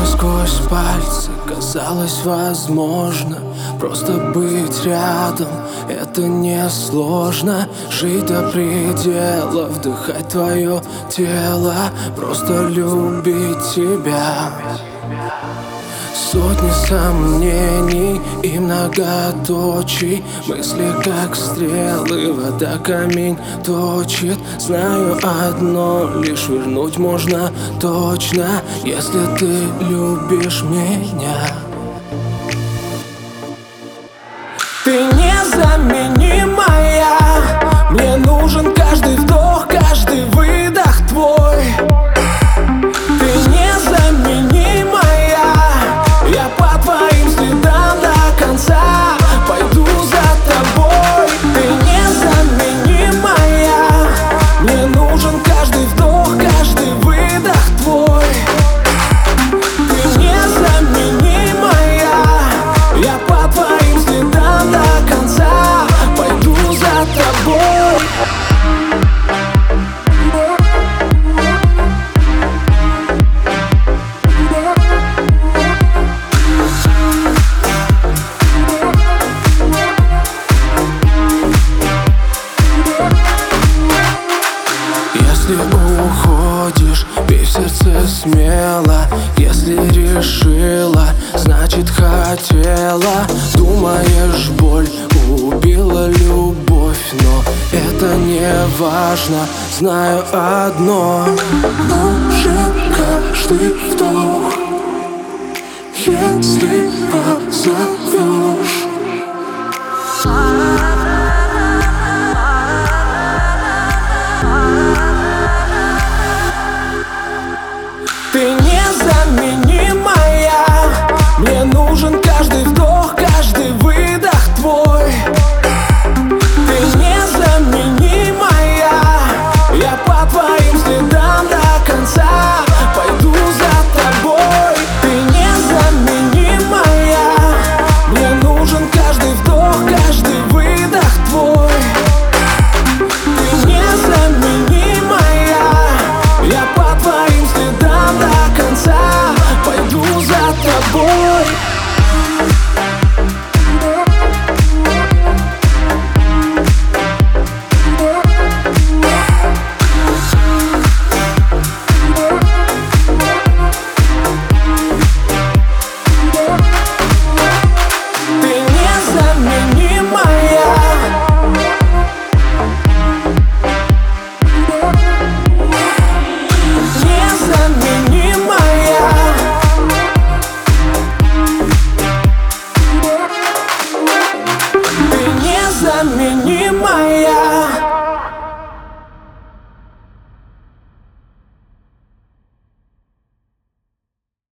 сквозь пальцы казалось возможно просто быть рядом. Это несложно, жить до предела, вдыхать твое тело, просто любить тебя. Сотни сомнений и многоточий, мысли как стрелы, вода камень точит. Знаю одно, лишь вернуть можно точно, если ты любишь меня. Ты незаменимая, мне нужен каждый вдох, каждый выдох твой. Ты незаменимая, я по твоим следам до конца пойду за тобой. Ты незаменимая, мне нужен каждый вдох, каждый выдох твой. Ты незаменимая, я по твоим следам до конца пойду за тобой. Если уходишь, бей в сердце смело. Если решила, значит хотела. Думаешь, боль убила любовь, но это не важно. Знаю одно: нужен каждый вдох, если позовешь. Ты незаменимая, мне нужен каждый вдох, каждый выдох твой. Ты незаменимая, я по твоим следам до конца пойду за тобой. Ты незаменимая, мне нужен каждый вдох, каждый выдох твой. Ты незаменимая, я по твоим следам до конца пойду за тобой. Ты незаменимая, незаменимая. Ты незаменимая.